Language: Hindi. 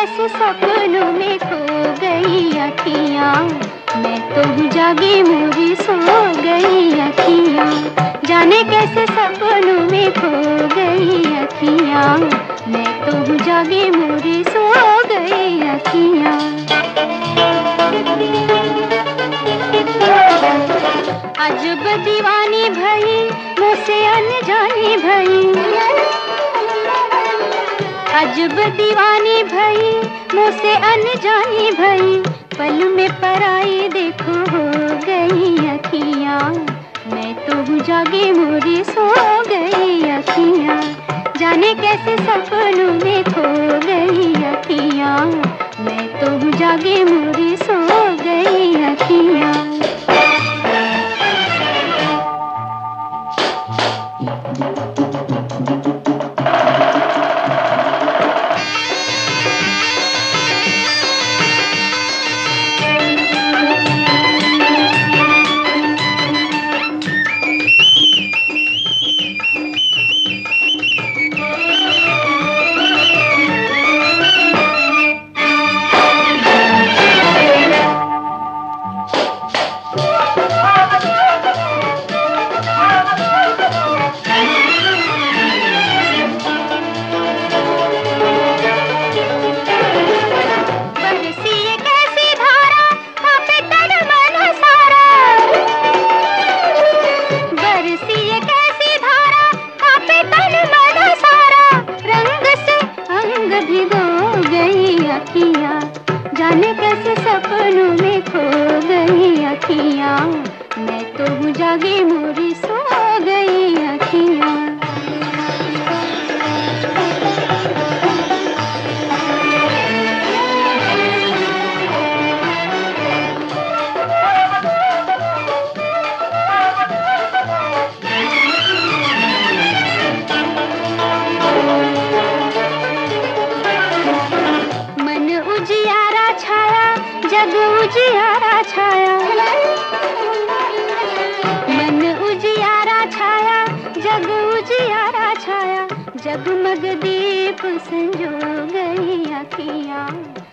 कैसे सपनों में खो गई अखियाँ, मैं तो हूँ जागी मोरी सो गई अखियाँ। जाने कैसे सपनों में खो गई अखियाँ, मैं तो हूँ जागी मोरी सो गई अखियाँ। अजब दीवानी भई मुझसे अनजानी भई, अजब दीवानी भई मुझसे अनजानी भई, पल में पराई देखो हो गई अखियाँ, मैं तो हूँ जागी मोरी सो गई अखियाँ। जाने कैसे सपनों में खो गई अखियाँ, मैं तो हूँ जागी मोरी सो गई अखियाँ। जाने कैसे सपनों में खो गई अखियाँ, मैं तो हूँ जागी मोरी सो गई अखियाँ। मन उजियारा छाया, जग उजियारा छाया, मन उजियारा छाया, जग उजियारा छाया, जगमग दीप संजो गई अखियाँ।